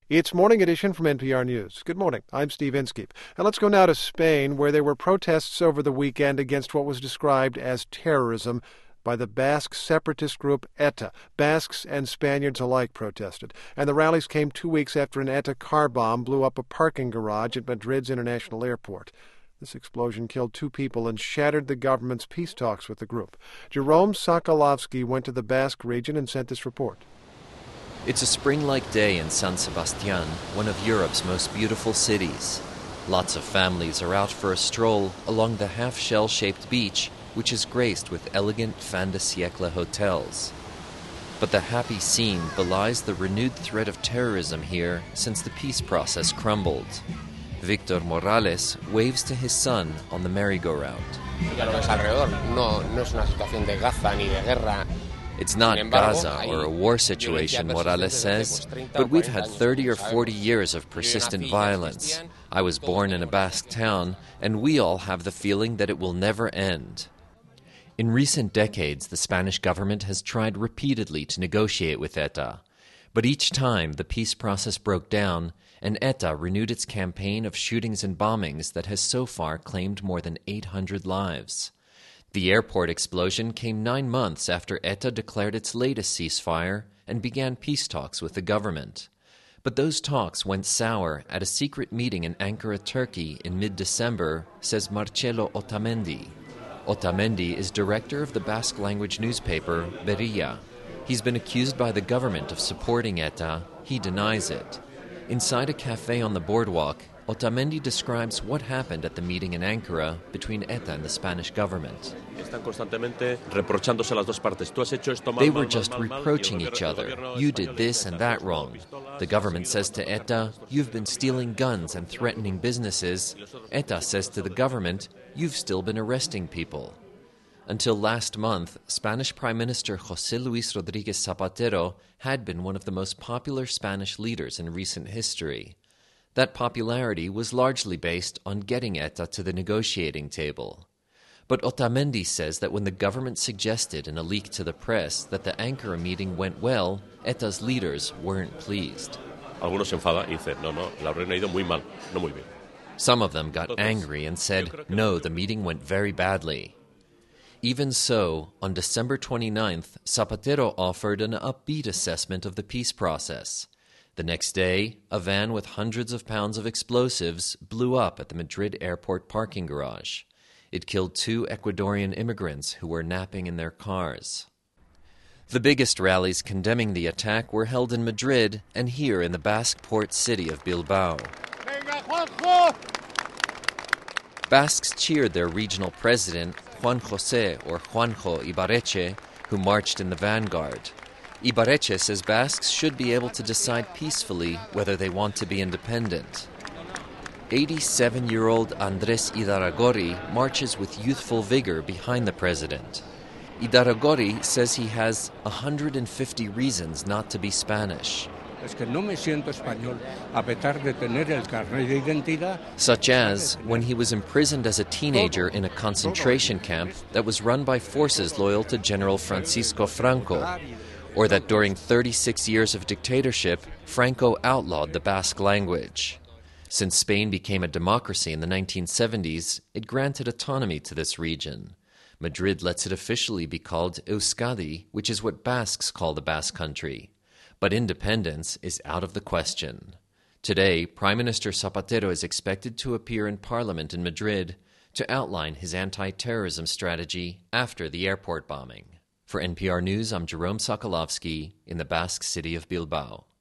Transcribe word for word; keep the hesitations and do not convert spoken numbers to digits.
It's Morning Edition from N P R News. Good morning. I'm Steve Inskeep. And let's go now to Spain, where there were protests over the weekend against what was described as terrorism by the Basque separatist group ETA. Basques and Spaniards alike protested. And the rallies came two weeks after an ETA car bomb blew up a parking garage at Madrid's international airport. This explosion killed two people and shattered the government's peace talks with the group. Jerome Sokolovsky went to the Basque region and sent this report. It's a spring-like day in San Sebastián, one of Europe's most beautiful cities. Lots of families are out for a stroll along the half-shell-shaped beach, which is graced with elegant fin de siècle hotels. But the happy scene belies the renewed threat of terrorism here since the peace process crumbled. Victor Morales waves to his son on the merry-go-round. It's not Gaza or a war situation, Morales says, but we've had thirty or forty years of persistent violence. I was born in a Basque town, and we all have the feeling that it will never end. In recent decades, the Spanish government has tried repeatedly to negotiate with ETA, but each time the peace process broke down, and ETA renewed its campaign of shootings and bombings that has so far claimed more than eight hundred lives. The airport explosion came nine months after ETA declared its latest ceasefire and began peace talks with the government. But those talks went sour at a secret meeting in Ankara, Turkey in mid-December, says Marcelo Otamendi. Otamendi is director of the Basque-language newspaper Berria. He's been accused by the government of supporting ETA. He denies it. Inside a cafe on the boardwalk, Otamendi describes what happened at the meeting in Ankara between ETA and the Spanish government. They were just reproaching each other. You did this and that wrong. The government says to ETA, you've been stealing guns and threatening businesses. ETA says to the government, you've still been arresting people. Until last month, Spanish Prime Minister José Luis Rodríguez Zapatero had been one of the most popular Spanish leaders in recent history. That popularity was largely based on getting ETA to the negotiating table. But Otamendi says that when the government suggested in a leak to the press that the Ankara meeting went well, ETA's leaders weren't pleased. Some of them got angry and said, no, the meeting went very badly. Even so, on December twenty-ninth, Zapatero offered an upbeat assessment of the peace process. The next day, a van with hundreds of pounds of explosives blew up at the Madrid airport parking garage. It killed two Ecuadorian immigrants who were napping in their cars. The biggest rallies condemning the attack were held in Madrid and here in the Basque port city of Bilbao. Basques cheered their regional president, Juan José or Juanjo Ibarretxe, who marched in the vanguard. Ibarretxe says Basques should be able to decide peacefully whether they want to be independent. eighty-seven-year-old Andrés Idarragorri marches with youthful vigor behind the president. Idarragorri says he has one hundred fifty reasons not to be Spanish. Such as when he was imprisoned as a teenager in a concentration camp that was run by forces loyal to General Francisco Franco, or that during thirty-six years of dictatorship, Franco outlawed the Basque language. Since Spain became a democracy in the nineteen seventies, it granted autonomy to this region. Madrid lets it officially be called Euskadi, which is what Basques call the Basque Country. But independence is out of the question. Today, Prime Minister Zapatero is expected to appear in Parliament in Madrid to outline his anti-terrorism strategy after the airport bombing. For N P R News, I'm Jerome Sokolovsky in the Basque city of Bilbao.